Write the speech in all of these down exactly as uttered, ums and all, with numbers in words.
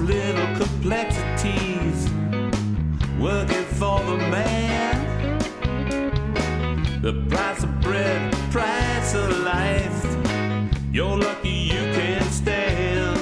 little complexities, working for the man. The price of bread, price of life, you're lucky you can stand.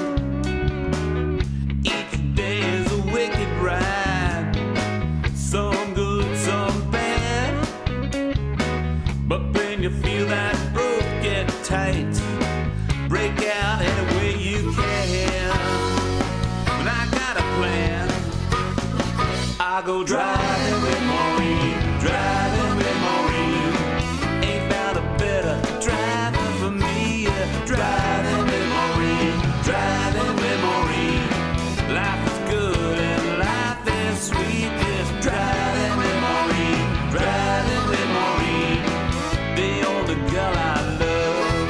Each day is a wicked ride, some good, some bad. But when you feel that rope get tight, break out any way you can. But I got a plan. I go driving with Maureen, driving with Maureen. Ain't found a better driver for me. Yeah. Driving with Maureen, driving with Maureen. Life is good and life is sweet. Just driving with Maureen, driving with Maureen. The only girl I love.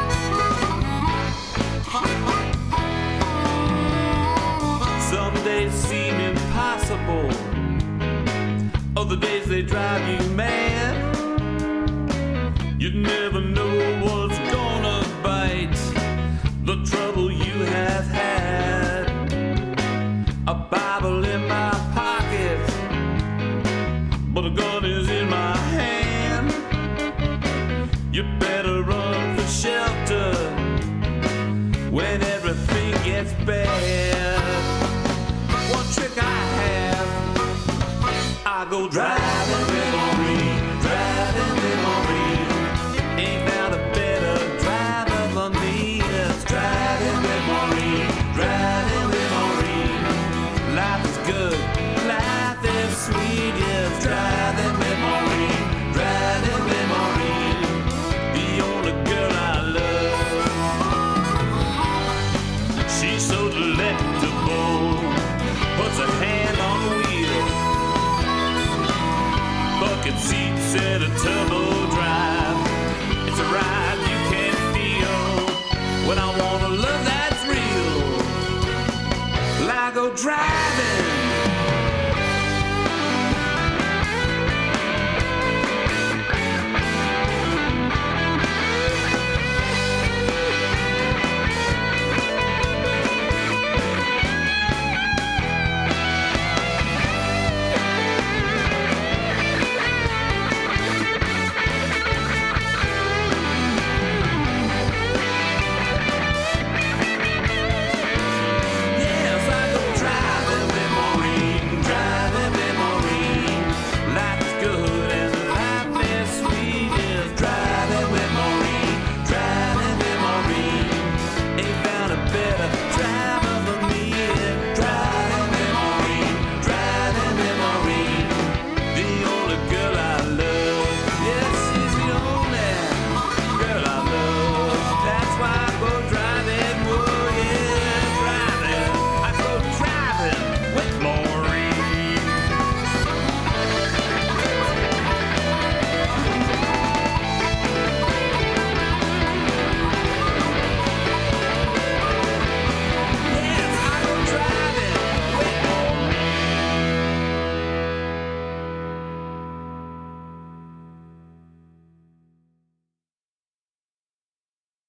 Some days seem impossible, other days they drive you mad. You never know what's gonna bite, the trouble you have had. A Bible in my pocket, but a gun is in my hand. You better run for shelter when everything gets bad. One trick I have, I go driving with Maureen, driving with Maureen. Ain't found a better driver for me. Just driving with Maureen, driving with Maureen. Life is good, life is sweet. Just driving with Maureen, driving with Maureen. The only girl I love. She's so delectable, puts a hand on the wheel. Bucket seats and a turbo drive. It's a ride you can feel when I want to love that's real. Well, I go drive.